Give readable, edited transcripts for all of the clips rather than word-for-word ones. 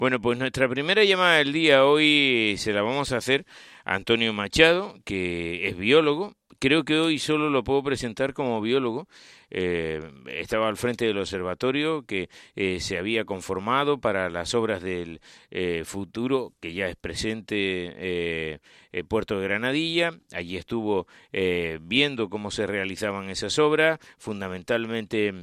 Bueno, pues nuestra primera llamada del día hoy se la vamos a hacer a Antonio Machado, que es biólogo. Creo que hoy solo lo puedo presentar como biólogo. Estaba al frente del observatorio que se había conformado para las obras del futuro, que ya es presente, Puerto de Granadilla. Allí estuvo viendo cómo se realizaban esas obras, fundamentalmente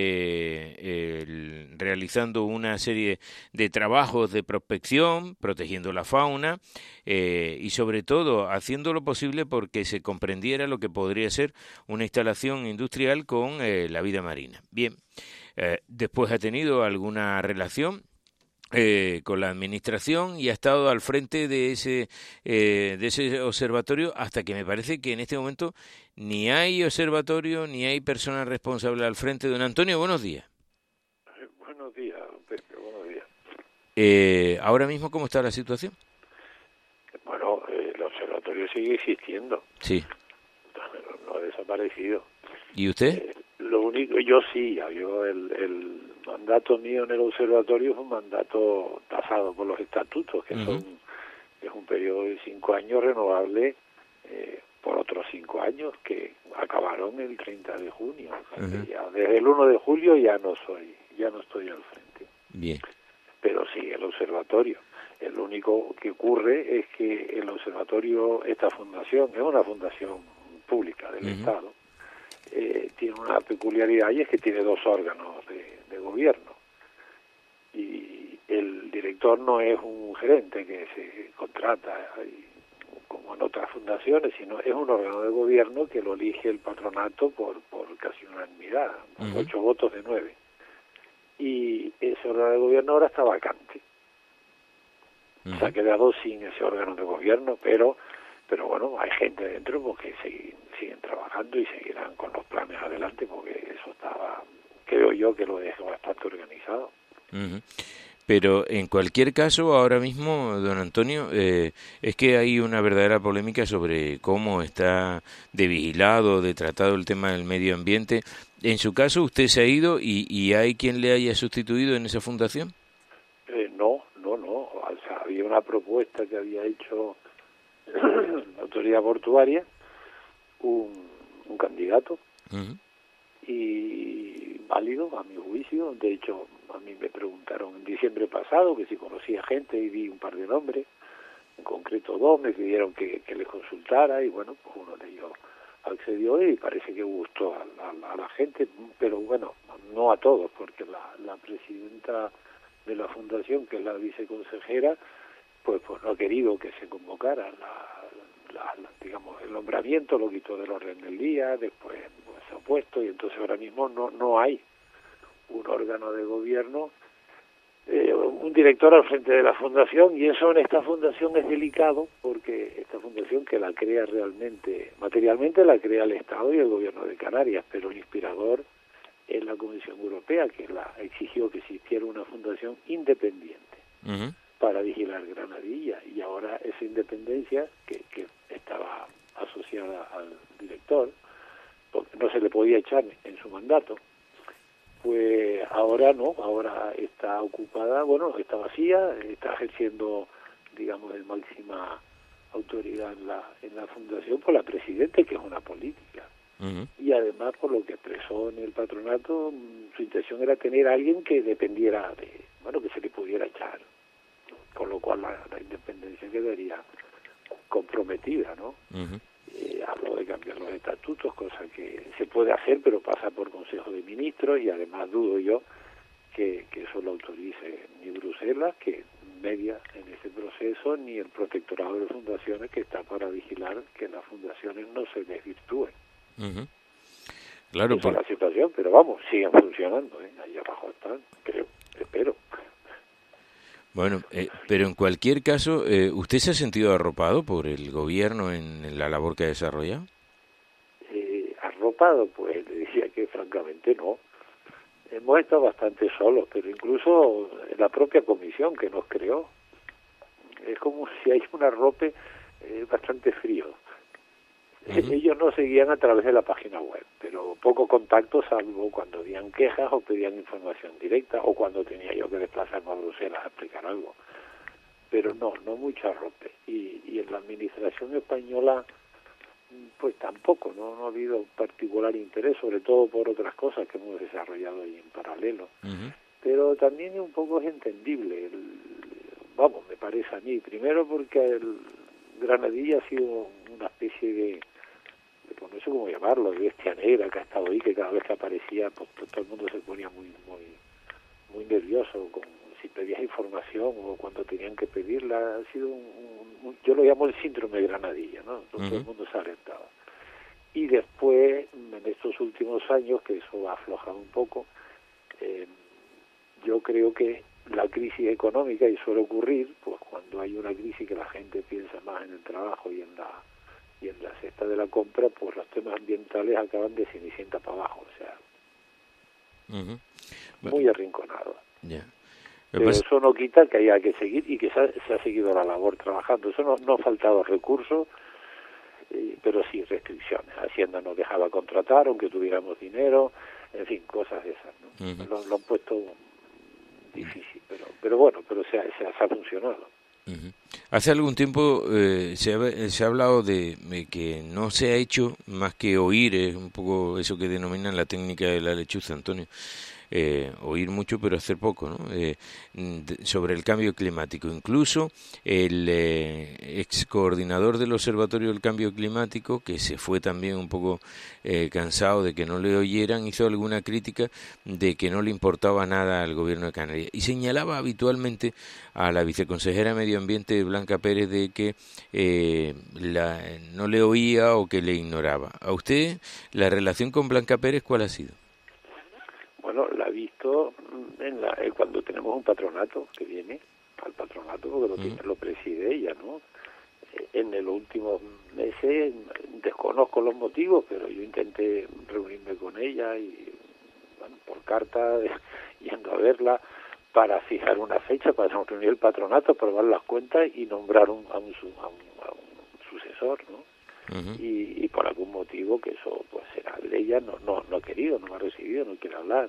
realizando una serie de trabajos de prospección, protegiendo la fauna y sobre todo haciendo lo posible porque se comprendiera lo que podría ser una instalación industrial con la vida marina. Bien, después ha tenido alguna relación con la administración y ha estado al frente de ese observatorio hasta que me parece que en este momento ni hay observatorio ni hay persona responsable al frente. Don Antonio, buenos días. Buenos días, Pepe, buenos días. Ahora mismo, ¿cómo está la situación? Bueno, el observatorio sigue existiendo, Sí. no ha desaparecido. ¿Y usted? Lo único, yo sí, el mandato mío en el observatorio es un mandato tasado por los estatutos, que es un periodo de 5 años renovable por otros 5 años que acabaron el 30 de junio. O sea que ya desde el 1 de julio ya no estoy al frente. Bien. Pero sí, el observatorio. Lo único que ocurre es que el observatorio, esta fundación, es una fundación pública del Estado, tiene una peculiaridad y es que tiene 2 órganos de gobierno. Y el director no es un gerente que se contrata como en otras fundaciones, sino es un órgano de gobierno que lo elige el patronato por casi unanimidad, por 8 votos de 9. Y ese órgano de gobierno ahora está vacante. Se ha quedado sin ese órgano de gobierno, pero bueno, hay gente dentro porque siguen trabajando y seguirán con los planes adelante porque eso estaba, creo yo, que lo dejo bastante organizado. Pero en cualquier caso, ahora mismo, don Antonio, es que hay una verdadera polémica sobre cómo está de vigilado, de tratado el tema del medio ambiente. En su caso, ¿usted se ha ido y hay quien le haya sustituido en esa fundación? No. O sea, había una propuesta que había hecho la autoridad portuaria, un candidato, y válido a mi juicio. De hecho, a mí me preguntaron en diciembre pasado que si conocía gente y di un par de nombres, en concreto 2, me pidieron que les consultara y bueno, pues uno de ellos accedió y parece que gustó a la gente, pero bueno, no a todos, porque la presidenta de la fundación, que es la viceconsejera, pues no ha querido que se convocara digamos, el nombramiento, lo quitó del orden del día, después pues, se ha opuesto y entonces ahora mismo no hay un órgano de gobierno, un director al frente de la fundación, y eso en esta fundación es delicado porque esta fundación, que la crea realmente, materialmente la crea el Estado y el gobierno de Canarias, pero el inspirador es la Comisión Europea, que exigió que existiera una fundación independiente para vigilar Granadilla, y ahora esa independencia que estaba asociada al director, porque no se le podía echar en su mandato, pues ahora no, ahora está ocupada, bueno, está vacía, está ejerciendo, digamos, de máxima autoridad en la fundación por la presidenta, que es una política. Y además, por lo que expresó en el patronato, su intención era tener a alguien que dependiera que se le pudiera echar, con lo cual la independencia quedaría comprometida, ¿no? Habló de cambiar los estatutos, cosa que se puede hacer, pero pasa por Consejo de Ministros, y además dudo yo que eso lo autorice ni Bruselas, que media en ese proceso, ni el Protectorado de Fundaciones, que está para vigilar que las fundaciones no se desvirtúen. Claro, esa es la situación, pero vamos, siguen funcionando, ahí abajo están, creo, espero. Bueno, pero en cualquier caso, ¿usted se ha sentido arropado por el gobierno en la labor que ha desarrollado? Arropado, pues le decía que francamente no. Hemos estado bastante solos, pero incluso la propia comisión que nos creó, es como si hay un arrope bastante frío. Ellos nos seguían a través de la página web, pero poco contacto, salvo cuando habían quejas o pedían información directa, o cuando tenía yo que desplazarme a Bruselas a explicar algo. Pero no mucho arrope. Y en la administración española, pues tampoco, no ha habido particular interés, sobre todo por otras cosas que hemos desarrollado ahí en paralelo. Pero también un poco es entendible, vamos, me parece a mí, primero porque el Granadilla ha sido una especie de pues no sé cómo llamarlo, de bestia negra que ha estado ahí, que cada vez que aparecía, pues todo el mundo se ponía muy nervioso si pedías información o cuando tenían que pedirla. Ha sido yo lo llamo el síndrome de Granadilla, ¿no? Todo el mundo se alentaba. Y después, en estos últimos años, que eso ha aflojado un poco, yo creo que la crisis económica, y suele ocurrir, pues cuando hay una crisis que la gente piensa más en el trabajo y en la cesta de la compra, pues los temas ambientales acaban de cenicienta para abajo, o sea, muy arrinconados. Pero eso no quita que haya que seguir y que se ha seguido la labor trabajando. Eso no ha faltado recursos, pero sí restricciones. Hacienda nos dejaba contratar, aunque tuviéramos dinero, en fin, cosas de esas, ¿no? Lo han puesto difícil, pero bueno, pero se ha funcionado. Hace algún tiempo se ha hablado de que no se ha hecho más que oír, es un poco eso que denominan la técnica de la lechuza, Antonio. Oír mucho pero hacer poco, ¿no? Sobre el cambio climático. Incluso el ex coordinador del Observatorio del Cambio Climático, que se fue también un poco cansado de que no le oyeran, hizo alguna crítica de que no le importaba nada al gobierno de Canarias y señalaba habitualmente a la viceconsejera de Medio Ambiente, Blanca Pérez, de que no le oía o que le ignoraba. ¿A usted la relación con Blanca Pérez cuál ha sido? Bueno, la he visto cuando tenemos un patronato que viene al patronato, porque lo preside ella, ¿no? En los últimos meses desconozco los motivos, pero yo intenté reunirme con ella y, bueno, por carta, yendo a verla, para fijar una fecha para reunir el patronato, aprobar las cuentas y nombrar a un sucesor, ¿no? Y por algún motivo, que eso pues será de ella, no ha querido, no me ha recibido, no quiere hablar.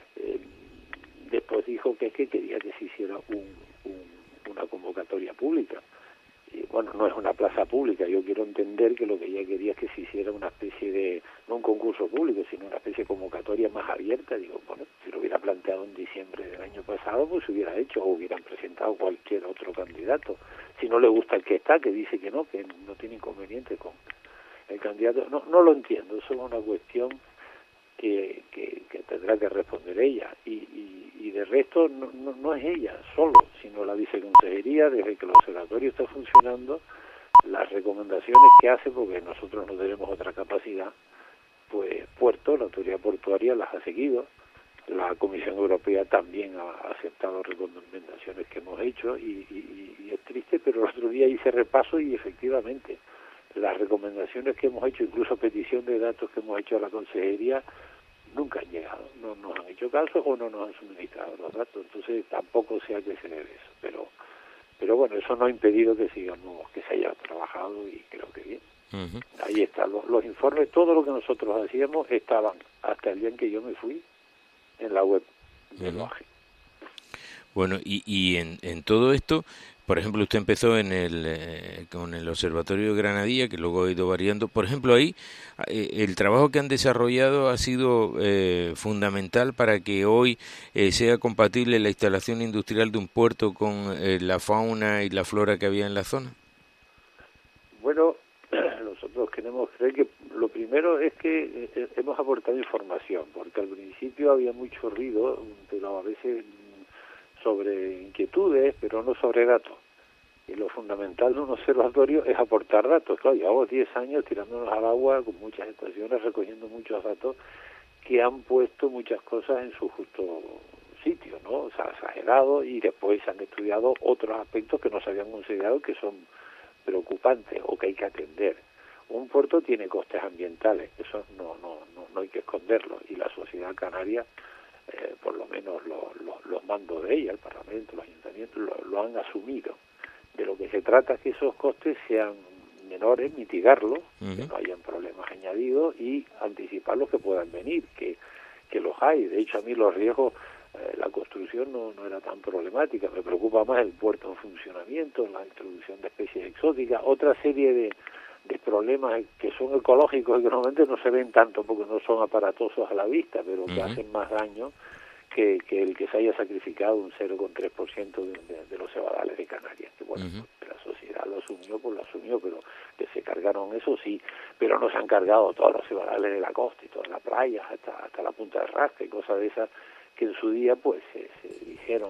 Después dijo que quería que se hiciera una convocatoria pública. Y bueno, no es una plaza pública, yo quiero entender que lo que ella quería es que se hiciera una especie de, no un concurso público, sino una especie de convocatoria más abierta. Digo, bueno, si lo hubiera planteado en diciembre del año pasado, pues se hubiera hecho, o hubieran presentado cualquier otro candidato. Si no le gusta el que está, que dice que no tiene inconveniente con el candidato, no lo entiendo. Eso es una cuestión que tendrá que responder ella, y de resto no es ella solo, sino la viceconsejería. Desde que el observatorio está funcionando, las recomendaciones que hace, porque nosotros no tenemos otra capacidad, pues la autoridad portuaria las ha seguido, la Comisión Europea también ha aceptado recomendaciones que hemos hecho, y es triste, pero el otro día hice repaso y efectivamente las recomendaciones que hemos hecho, incluso petición de datos que hemos hecho a la consejería, nunca han llegado, no nos han hecho caso o no nos han suministrado los datos. Entonces tampoco sé a qué se debe eso, pero bueno, eso no ha impedido que se haya trabajado, y creo que bien. Ahí están los informes, todo lo que nosotros hacíamos estaban hasta el día en que yo me fui en la web del OAGE. Bueno, y en todo esto, por ejemplo, usted empezó con el Observatorio de Granadilla, que luego ha ido variando. Por ejemplo, ahí el trabajo que han desarrollado ha sido fundamental para que hoy sea compatible la instalación industrial de un puerto con la fauna y la flora que había en la zona. Bueno, nosotros queremos creer que lo primero es que hemos aportado información, porque al principio había mucho ruido, pero a veces sobre inquietudes, pero no sobre datos. Y lo fundamental de un observatorio es aportar datos. Claro, llevamos 10 años tirándonos al agua con muchas estaciones, recogiendo muchos datos que han puesto muchas cosas en su justo sitio, ¿no? O sea, exagerado, y después se han estudiado otros aspectos que no se habían considerado, que son preocupantes o que hay que atender. Un puerto tiene costes ambientales, eso no hay que esconderlo, y la sociedad canaria, por lo menos los mandos de ella, el Parlamento, los ayuntamientos, lo han asumido. De lo que se trata es que esos costes sean menores, mitigarlos, que no hayan problemas añadidos y anticipar los que puedan venir, que los hay. De hecho, a mí los riesgos, la construcción no era tan problemática. Me preocupa más el puerto en funcionamiento, la introducción de especies exóticas, otra serie de problemas que son ecológicos y que normalmente no se ven tanto porque no son aparatosos a la vista, pero que hacen más daño que el que se haya sacrificado un 0,3% de los cebadales de Canarias, que bueno, la sociedad lo asumió, pero que se cargaron eso sí, pero no se han cargado todos los cebadales de la costa y todas las playas, hasta la punta de Rasca y cosas de esas que en su día pues se dijeron,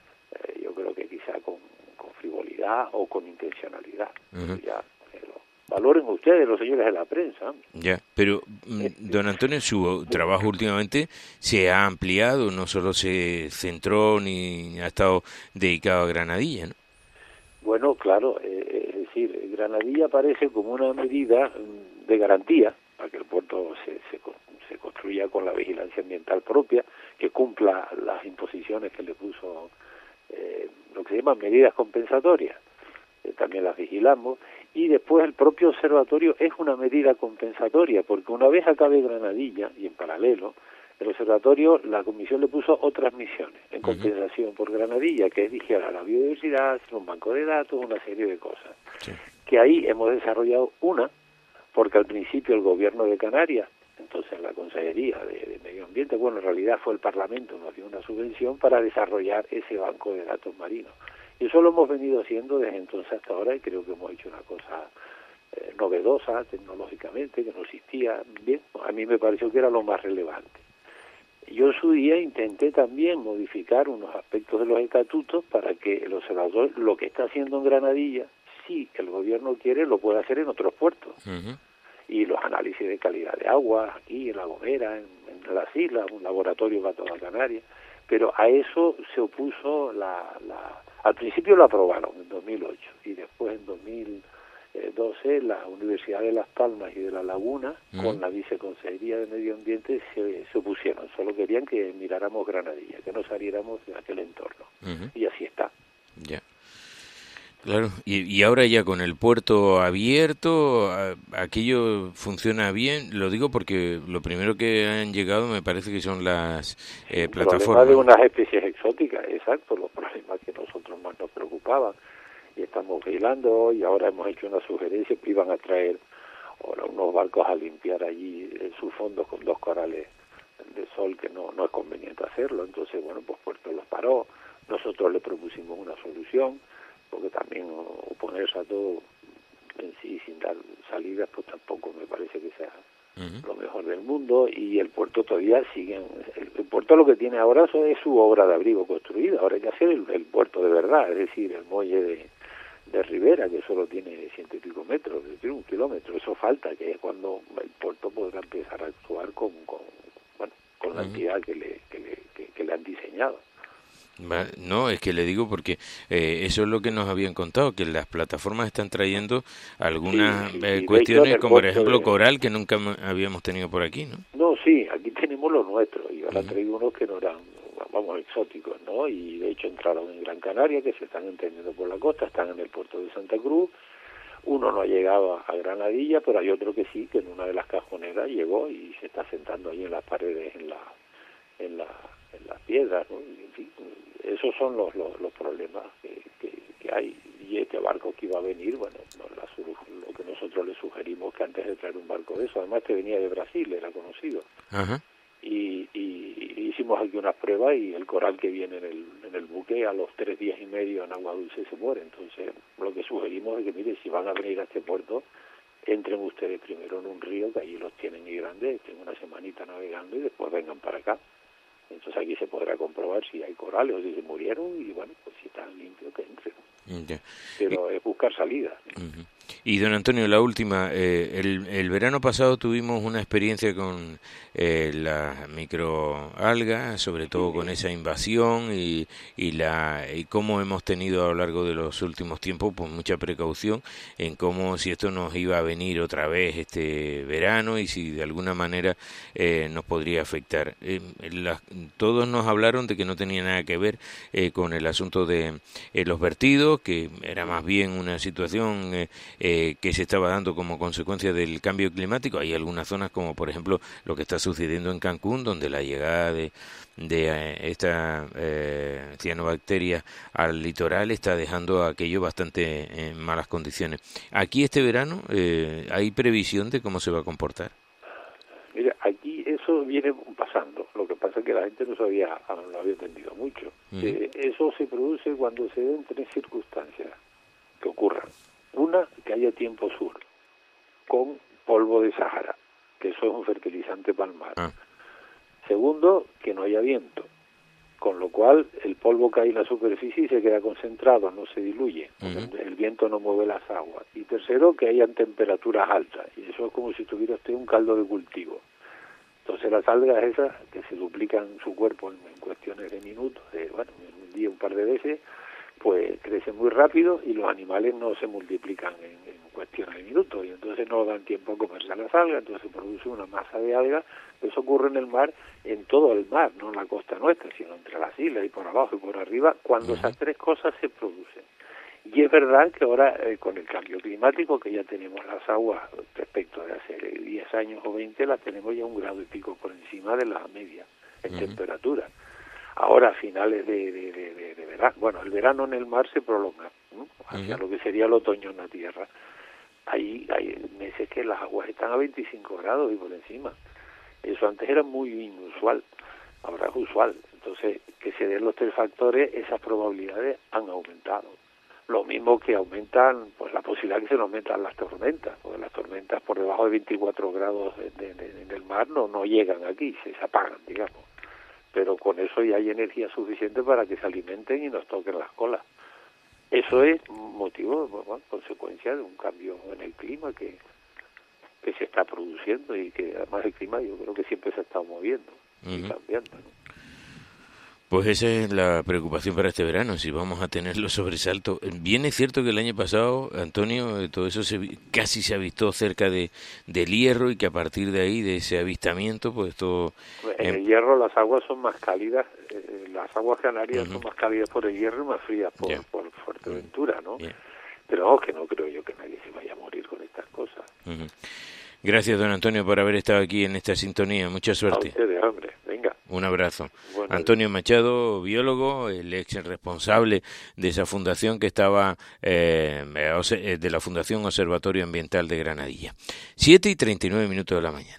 yo creo que quizá con frivolidad o con intencionalidad. Ya valoren ustedes, los señores de la prensa. Ya, pero don Antonio, su trabajo últimamente se ha ampliado, no solo se centró ni ha estado dedicado a Granadilla, ¿no? Bueno, claro, es decir, Granadilla aparece como una medida de garantía para que el puerto se construya con la vigilancia ambiental propia, que cumpla las imposiciones que le puso lo que se llaman medidas compensatorias. También las vigilamos, y después el propio observatorio es una medida compensatoria, porque una vez acabe Granadilla, y en paralelo, el observatorio, la comisión le puso otras misiones en compensación por Granadilla, que es vigilar la biodiversidad, hacer un banco de datos, una serie de cosas. Sí. Que ahí hemos desarrollado una, porque al principio el gobierno de Canarias, entonces la Consejería de Medio Ambiente, bueno, en realidad fue el Parlamento, nos dio una subvención para desarrollar ese banco de datos marinos. Y eso lo hemos venido haciendo desde entonces hasta ahora y creo que hemos hecho una cosa novedosa tecnológicamente, que no existía. Bien, a mí me pareció que era lo más relevante. Yo en su día intenté también modificar unos aspectos de los estatutos para que el observador, lo que está haciendo en Granadilla, si el gobierno quiere, lo puede hacer en otros puertos. Y los análisis de calidad de agua, aquí en La Gomera, en las islas, un laboratorio para toda Canarias. Pero a eso se opuso al principio lo aprobaron en 2008 y después en 2012 la Universidad de Las Palmas y de La Laguna con la Viceconsejería de Medio Ambiente se opusieron, solo querían que miráramos Granadilla, que no saliéramos de aquel entorno y así está. Ya. Claro, y ahora ya con el puerto abierto, aquello funciona bien. Lo digo porque lo primero que han llegado me parece que son las plataformas. De unas especies exóticas, exacto, los problemas que nosotros más nos preocupaban. Y estamos vigilando y ahora hemos hecho una sugerencia que iban a traer ahora unos barcos a limpiar allí sus fondos con 2 corales de sol, que no es conveniente hacerlo. Entonces, bueno, pues Puerto los paró. Nosotros le propusimos una solución, porque también oponerse a todo en sí sin dar salidas pues tampoco me parece que sea lo mejor del mundo, y el puerto todavía sigue. El puerto lo que tiene ahora es su obra de abrigo construida, ahora hay que hacer el puerto de verdad, es decir, el muelle de Ribera, que solo tiene 100 y pico metros, es decir, 1 kilómetro, eso falta, que es cuando el puerto podrá empezar a actuar con la entidad que le han diseñado. No, es que le digo porque eso es lo que nos habían contado, que las plataformas están trayendo algunas cuestiones, como por ejemplo coral, que nunca habíamos tenido por aquí, ¿no? No, sí, aquí tenemos los nuestros, y ahora traigo unos que no eran, vamos, exóticos, ¿no? Y de hecho entraron en Gran Canaria, que se están entendiendo por la costa, están en el puerto de Santa Cruz. Uno no ha llegado a Granadilla, pero hay otro que sí, que en una de las cajoneras llegó y se está sentando ahí en las paredes, en las piedras, ¿no? Y, en fin, esos son los problemas que hay. Y este barco que iba a venir, bueno, lo que nosotros le sugerimos, que antes de traer un barco de eso, además que venía de Brasil, era conocido. Y hicimos aquí unas pruebas y el coral que viene en el buque a los 3 días y medio en agua dulce se muere. Entonces lo que sugerimos es que, mire, si van a venir a este puerto, entren ustedes primero en un río, que allí los tienen y grandes, estén una semanita navegando y después vengan para acá. Entonces aquí se podrá comprobar si hay corales o si se murieron, y bueno, pues si están limpios que entren. Pero es buscar salidas. Y don Antonio, la última, el verano pasado tuvimos una experiencia con las microalgas, sobre todo con esa invasión y cómo hemos tenido a lo largo de los últimos tiempos pues mucha precaución en cómo, si esto nos iba a venir otra vez este verano y si de alguna manera nos podría afectar. Todos nos hablaron de que no tenía nada que ver con el asunto de los vertidos, que era más bien una situación que se estaba dando como consecuencia del cambio climático. Hay algunas zonas como por ejemplo lo que está sucediendo en Cancún, donde la llegada de esta cianobacteria al litoral está dejando aquello bastante en malas condiciones. Aquí este verano ¿hay previsión de cómo se va a comportar? Mira, aquí eso viene pasando. Lo que pasa es que la gente no había entendido mucho. Eso se produce cuando se den tres circunstancias que ocurran. Una, que haya tiempo sur, con polvo de Sahara, que eso es un fertilizante para el mar. Segundo, que no haya viento, con lo cual el polvo cae en la superficie y se queda concentrado, no se diluye, el viento no mueve las aguas. Y tercero, que hayan temperaturas altas, y eso es como si tuviera usted un caldo de cultivo. Entonces las algas esas, que se duplican su cuerpo en cuestiones de minutos, en un día un par de veces, pues crecen muy rápido y los animales no se multiplican en cuestiones de minutos, y entonces no dan tiempo a comerse a las algas, entonces se produce una masa de algas. Eso ocurre en el mar, en todo el mar, no en la costa nuestra, sino entre las islas y por abajo y por arriba, cuando esas tres cosas se producen. Y es verdad que ahora, con el cambio climático, que ya tenemos las aguas respecto de hace 10 años o 20, las tenemos ya 1 grado y pico por encima de la media en temperatura. Ahora, a finales de verano, el verano en el mar se prolonga, ¿no? Hacia lo que sería el otoño en la tierra. Hay meses que las aguas están a 25 grados y por encima. Eso antes era muy inusual, ahora es usual. Entonces, que se den los tres factores, esas probabilidades han aumentado. Lo mismo que aumentan, pues la posibilidad que se nos aumentan las tormentas, porque las tormentas por debajo de 24 grados en el mar no llegan aquí, se apagan, digamos. Pero con eso ya hay energía suficiente para que se alimenten y nos toquen las colas. Eso es motivo, consecuencia de un cambio en el clima que se está produciendo, y que además el clima yo creo que siempre se ha estado moviendo y cambiando, ¿no? Pues esa es la preocupación para este verano, si vamos a tener los sobresaltos. Bien es cierto que el año pasado, Antonio, todo eso casi se avistó cerca del Hierro, y que a partir de ahí, de ese avistamiento, pues todo... En el Hierro las aguas son más cálidas, las aguas canarias son más cálidas por el Hierro y más frías por Fuerteventura, ¿no? Pero que no creo yo que nadie se vaya a morir con estas cosas. Gracias, don Antonio, por haber estado aquí en esta sintonía. Mucha suerte. A ustedes, hombre. Venga. Un abrazo. Bueno, Antonio Machado, biólogo, el ex responsable de esa fundación que estaba, de la Fundación Observatorio Ambiental de Granadilla. 7:39 de la mañana.